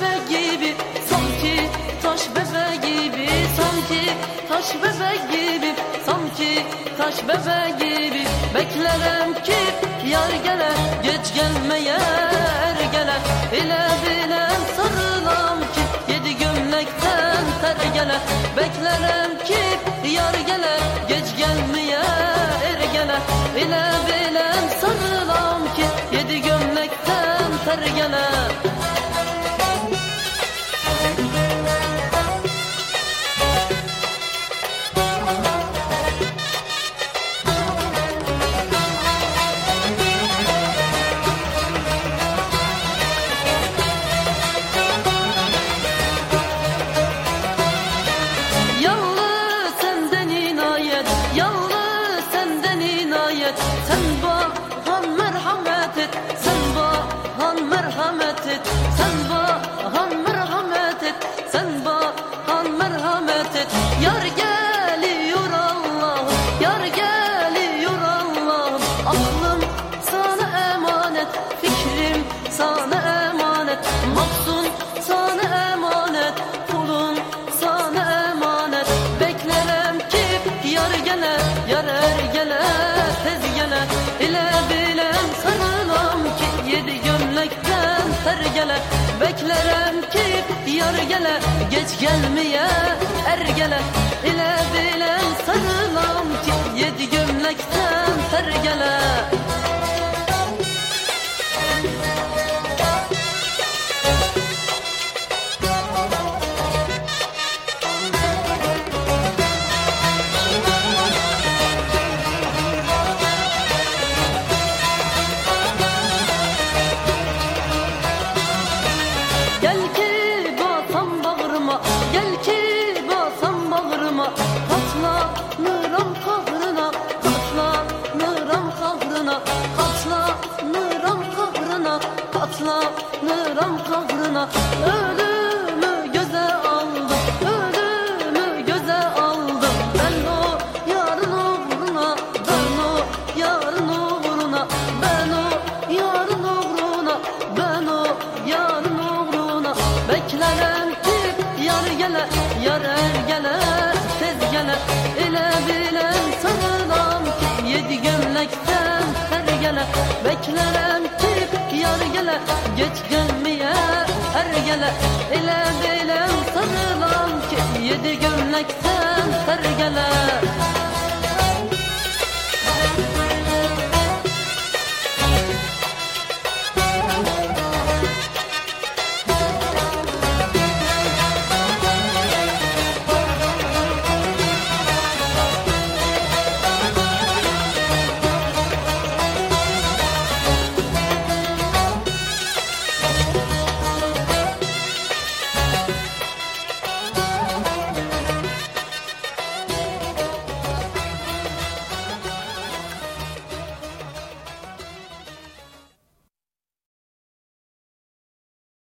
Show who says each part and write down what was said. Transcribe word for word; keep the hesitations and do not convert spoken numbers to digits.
Speaker 1: bebek gibi, sanki taş bebek gibi, sanki taş bebek gibi, sanki taş bebek gibi. Beklerim ki yar gele, geç gelmeye er gele. Ile bilem sarılam ki yedi gömlekten ter gele. Beklerim ki yar gele, geç gelmeye er gele. İle bilem sarılam ki yedi gömlekten ter gele. Sen bahan merhamet et, sen bahan merhamet et, sen bahan merhamet et, sen bahan merhamet et. Yar geliyor Allah'ım, yar geliyor Allah'ım. Aklım sana emanet, fikrim sana emanet, mahzun sana emanet, kulum sana emanet. Beklerim ki yar gele, yar er gele, tez gele. İle bilem sarılam ki yedi gömlekten ter gele. Beklerim ki yar gele, geç gelmeye er gele. İle bilem sarılam ki yedi gömlekten ter gele. Gel ki basam bağrıma, gel ki basam bağrıma. Katlanıram kahrına, katlanıram kahrına, katlanıram kahrına, katlanıram kahrına. Ölümü göze aldım, ölümü göze aldım. Ben o yarın uğruna, ben o yarın uğruna, ben o yarın uğruna, ben o yarın uğruna. Beklerim ki yar gele, yar er gele, tez gele. İle bilem sarılam ki yedi gömlekten ter gele. Beklerim ki yar gele, geç gelmeye er gele. İle bilem sarılam ki yedi gömlekten ter gele.